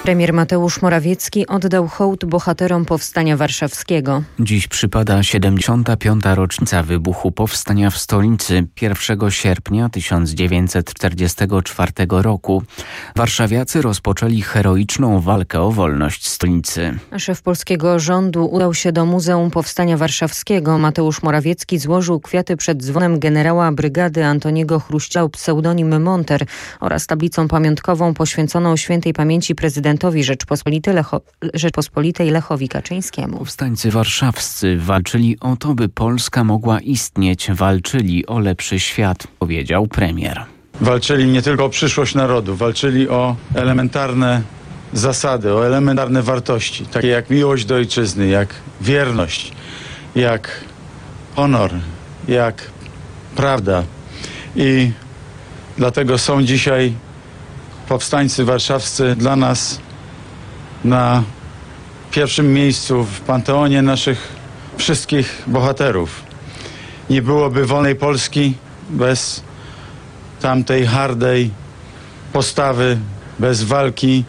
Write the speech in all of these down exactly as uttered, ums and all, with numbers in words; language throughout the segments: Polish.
Premier Mateusz Morawiecki oddał hołd bohaterom Powstania Warszawskiego. Dziś przypada siedemdziesiąta piąta rocznica wybuchu Powstania w stolicy pierwszego sierpnia tysiąc dziewięćset czterdziestego czwartego roku. Warszawiacy rozpoczęli heroiczną walkę o wolność stolicy. Szef polskiego rządu udał się do Muzeum Powstania Warszawskiego. Mateusz Morawiecki złożył kwiaty przed dzwonem generała brygady Antoniego Chruściela, pseudonim Monter, oraz tablicą pamiątkową poświęconą świętej pamięci prezydentowi Rzeczpospolitej, Lecho, Rzeczpospolitej Lechowi Kaczyńskiemu. Powstańcy warszawscy walczyli o to, by Polska mogła istnieć. Walczyli o lepszy świat, powiedział premier. Walczyli nie tylko o przyszłość narodu, walczyli o elementarne zasady, o elementarne wartości, takie jak miłość do ojczyzny, jak wierność, jak honor, jak prawda. I dlatego są dzisiaj powstańcy warszawscy dla nas na pierwszym miejscu w panteonie naszych wszystkich bohaterów. Nie byłoby wolnej Polski bez tamtej hardej postawy, bez walki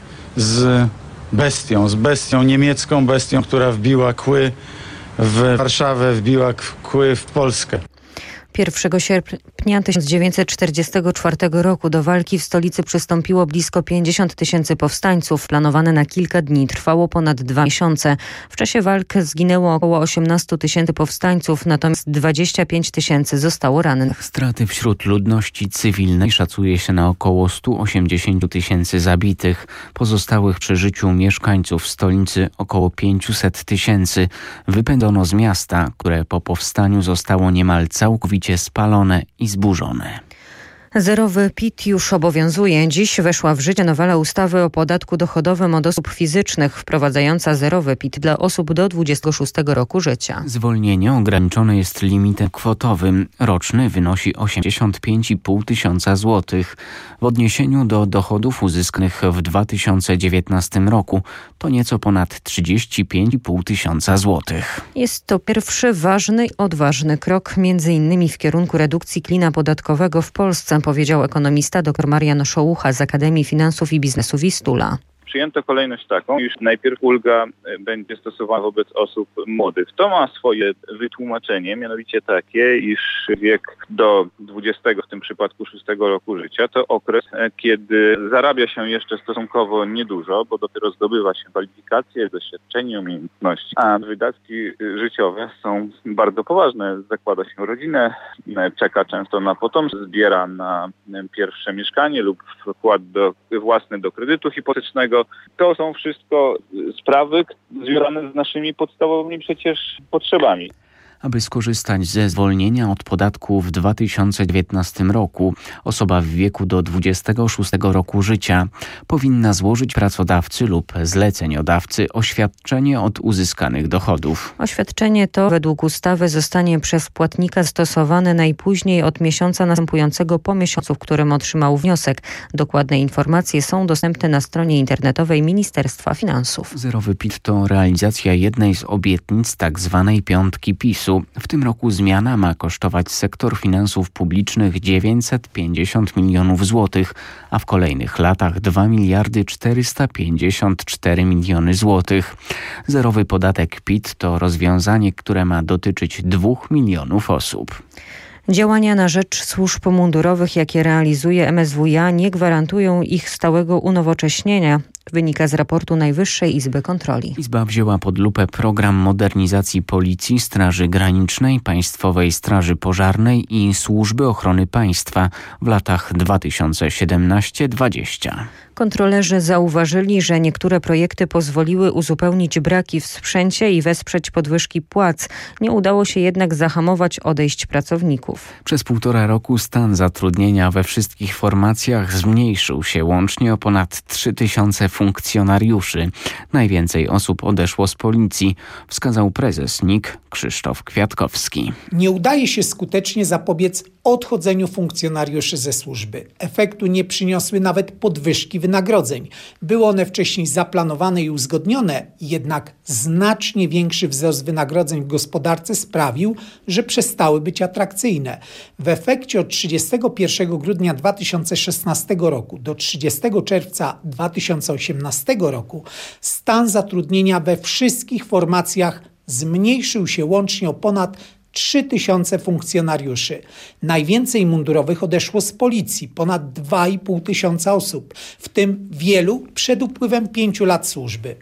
z bestią, z bestią niemiecką, bestią, która wbiła kły w Warszawę, wbiła kły w Polskę. pierwszego sierpnia tysiąc dziewięćset czterdziestego czwartego roku do walki w stolicy przystąpiło blisko pięćdziesiąt tysięcy powstańców. Planowane na kilka dni, trwało ponad dwa miesiące. W czasie walk zginęło około osiemnaście tysięcy powstańców, natomiast dwadzieścia pięć tysięcy zostało rannych. Straty wśród ludności cywilnej szacuje się na około sto osiemdziesiąt tysięcy zabitych. Pozostałych przy życiu mieszkańców stolicy około pięćset tysięcy. Wypędzono z miasta, które po powstaniu zostało niemal całkowicie spalone i zburzone. Zerowy P I T już obowiązuje. Dziś weszła w życie nowela ustawy o podatku dochodowym od osób fizycznych, wprowadzająca zerowy P I T dla osób do dwudziestego szóstego roku życia. Zwolnienie ograniczone jest limitem kwotowym. Roczny wynosi osiemdziesiąt pięć i pół tysiąca złotych. W odniesieniu do dochodów uzyskanych w dwa tysiące dziewiętnastym roku to nieco ponad trzydzieści pięć i pół tysiąca złotych. Jest to pierwszy ważny i odważny krok, między innymi w kierunku redukcji klina podatkowego w Polsce, powiedział ekonomista dr Marian Szołucha z Akademii Finansów i Biznesu Wistula. Przyjęto kolejność taką, iż najpierw ulga będzie stosowana wobec osób młodych. To ma swoje wytłumaczenie, mianowicie takie, iż wiek do dwudziestego, w tym przypadku szóstego roku życia, to okres, kiedy zarabia się jeszcze stosunkowo niedużo, bo dopiero zdobywa się kwalifikacje, doświadczenie, umiejętności, a wydatki życiowe są bardzo poważne. Zakłada się rodzinę, czeka często na potomstwo, zbiera na pierwsze mieszkanie lub wkład do, własny do kredytu hipotecznego. To są wszystko sprawy związane z naszymi podstawowymi przecież potrzebami. Aby skorzystać ze zwolnienia od podatku w dwa tysiące dziewiętnastym roku, osoba w wieku do dwudziestego szóstego roku życia powinna złożyć pracodawcy lub zleceniodawcy oświadczenie od uzyskanych dochodów. Oświadczenie to według ustawy zostanie przez płatnika stosowane najpóźniej od miesiąca następującego po miesiącu, w którym otrzymał wniosek. Dokładne informacje są dostępne na stronie internetowej Ministerstwa Finansów. Zerowy P I T to realizacja jednej z obietnic tak zwanej piątki PiSu. W tym roku zmiana ma kosztować sektor finansów publicznych dziewięćset pięćdziesiąt milionów złotych, a w kolejnych latach dwa miliardy czterysta pięćdziesiąt cztery miliony złotych. Zerowy podatek P I T to rozwiązanie, które ma dotyczyć dwóch milionów osób. Działania na rzecz służb mundurowych, jakie realizuje M S W iA, nie gwarantują ich stałego unowocześnienia, wynika z raportu Najwyższej Izby Kontroli. Izba wzięła pod lupę program modernizacji Policji, Straży Granicznej, Państwowej Straży Pożarnej i Służby Ochrony Państwa w latach dwa tysiące siedemnasty do dwudziestego. Kontrolerzy zauważyli, że niektóre projekty pozwoliły uzupełnić braki w sprzęcie i wesprzeć podwyżki płac. Nie udało się jednak zahamować odejść pracowników. Przez półtora roku stan zatrudnienia we wszystkich formacjach zmniejszył się łącznie o ponad trzy tysiące funkcjonariuszy. Najwięcej osób odeszło z policji, wskazał prezes N I K Krzysztof Kwiatkowski. Nie udaje się skutecznie zapobiec odchodzeniu funkcjonariuszy ze służby. Efektu nie przyniosły nawet podwyżki wynagrodzeń. Były one wcześniej zaplanowane i uzgodnione, jednak znacznie większy wzrost wynagrodzeń w gospodarce sprawił, że przestały być atrakcyjne. W efekcie od trzydziestego pierwszego grudnia dwa tysiące szesnastego roku do trzydziestego czerwca dwa tysiące osiemnastego osiemnastego roku stan zatrudnienia we wszystkich formacjach zmniejszył się łącznie o ponad trzy tysiące funkcjonariuszy. Najwięcej mundurowych odeszło z policji, ponad dwa i pół tysiąca osób, w tym wielu przed upływem pięciu lat służby.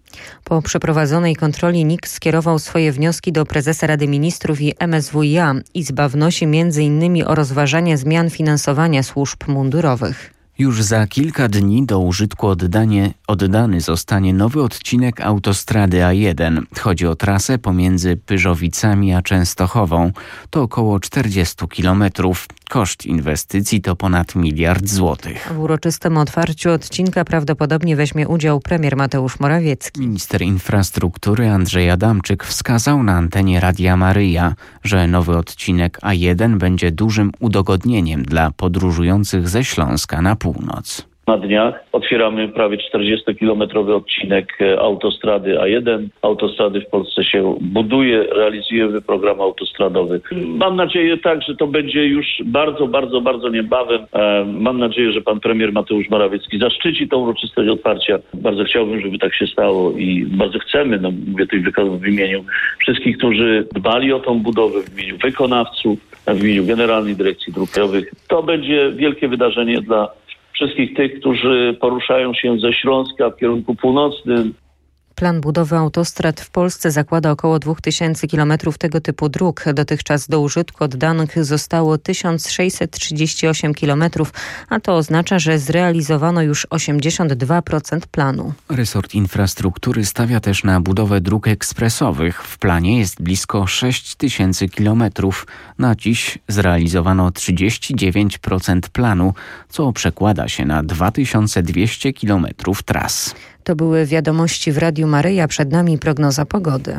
Po przeprowadzonej kontroli N I K skierował swoje wnioski do prezesa Rady Ministrów i M S W i A. Izba wnosi między innymi o rozważanie zmian finansowania służb mundurowych. Już za kilka dni do użytku oddanie, oddany zostanie nowy odcinek autostrady A jeden. Chodzi o trasę pomiędzy Pyrzowicami a Częstochową. To około czterdzieści kilometrów. Koszt inwestycji to ponad miliard złotych. W uroczystym otwarciu odcinka prawdopodobnie weźmie udział premier Mateusz Morawiecki. Minister infrastruktury Andrzej Adamczyk wskazał na antenie Radia Maryja, że nowy odcinek A jeden będzie dużym udogodnieniem dla podróżujących ze Śląska na północ. Na dniach otwieramy prawie czterdziestokilometrowy odcinek autostrady A jeden. Autostrady w Polsce się buduje, realizujemy program autostradowy. Mam nadzieję tak, że to będzie już bardzo, bardzo, bardzo niebawem. Mam nadzieję, że pan premier Mateusz Morawiecki zaszczyci tą uroczystość otwarcia. Bardzo chciałbym, żeby tak się stało i bardzo chcemy, no mówię tutaj w imieniu wszystkich, którzy dbali o tą budowę, w imieniu wykonawców, w imieniu Generalnej Dyrekcji Dróg Krajowych. To będzie wielkie wydarzenie dla wszystkich tych, którzy poruszają się ze Śląska w kierunku północnym. Plan budowy autostrad w Polsce zakłada około dwa tysiące kilometrów tego typu dróg. Dotychczas do użytku oddanych zostało tysiąc sześćset trzydzieści osiem kilometrów, a to oznacza, że zrealizowano już osiemdziesiąt dwa procent planu. Resort infrastruktury stawia też na budowę dróg ekspresowych. W planie jest blisko sześć tysięcy kilometrów. Na dziś zrealizowano trzydzieści dziewięć procent planu, co przekłada się na dwa tysiące dwieście kilometrów tras. To były wiadomości w Radiu Maryja, przed nami prognoza pogody.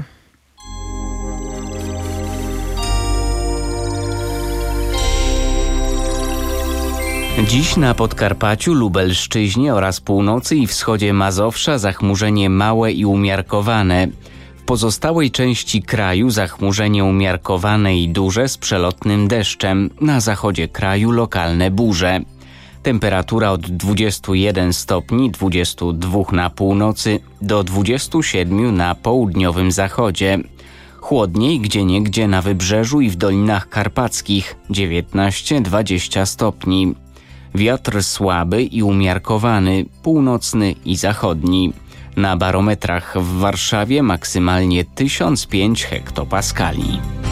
Dziś na Podkarpaciu, Lubelszczyźnie oraz północy i wschodzie Mazowsza zachmurzenie małe i umiarkowane. W pozostałej części kraju zachmurzenie umiarkowane i duże z przelotnym deszczem. Na zachodzie kraju lokalne burze. Temperatura od dwudziestu jeden stopni, dwudziestu dwóch na północy do dwudziestu siedmiu na południowym zachodzie. Chłodniej gdzieniegdzie na wybrzeżu i w dolinach karpackich dziewiętnaście dwadzieścia stopni. Wiatr słaby i umiarkowany, północny i zachodni. Na barometrach w Warszawie maksymalnie tysiąc pięć hektopaskali.